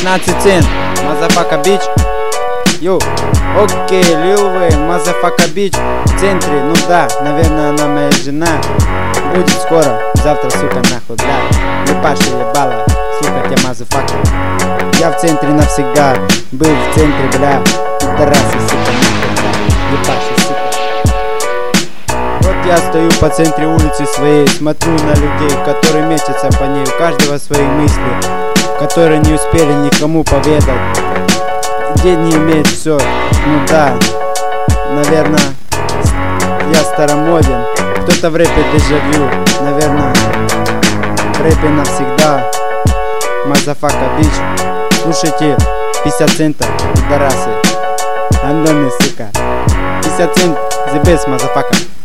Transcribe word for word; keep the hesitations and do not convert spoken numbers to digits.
пятнадцать цент, Мазафака Бич. Йоу, окей, Лил Вейн, Мазафака Бич в центре, ну да, наверное, она моя жена. Будет скоро, завтра, сука, нахуй, бля. Ебаши ебала, сука, тебя Мазафака. Я в центре навсегда, был в центре, бля. Пидорасы, сука, нахуй, бля. Ебаши, сука. Вот я стою по центре улицы своей, смотрю на людей, которые мечутся по ней. У каждого свои мысли, которые не успели никому поведать. День не имеет все, ну да, наверное, я старомоден. Кто-то в рэпе дежавю, наверное, в рэпе навсегда. Мазафака Бич. Слушайте, пятьдесят центов, пидорасы. Андоны, сука. пятьдесят центов, the best, мазафака.